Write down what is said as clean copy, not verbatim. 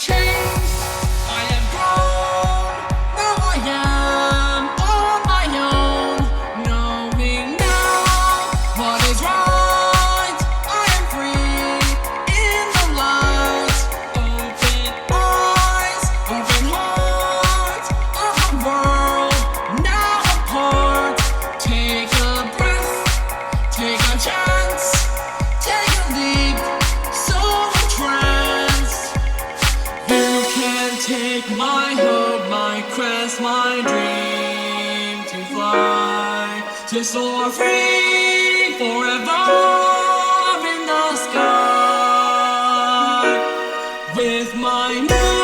changed, I am grown. Now I am on my own, knowing now what is right. I am free in the light. Open eyes, open heart of the world now apart. Take a breath, take a chance, take a leap, so entranced. You can take my hope, my quest, my dream to fly, to soar free forever in the sky with my